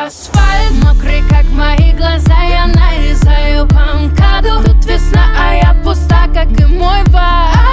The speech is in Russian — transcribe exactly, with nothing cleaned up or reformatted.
асфальт, мокрый, как мои глаза, я нарезаю по МКАДу. Тут весна, а я пуста, как и мой бар.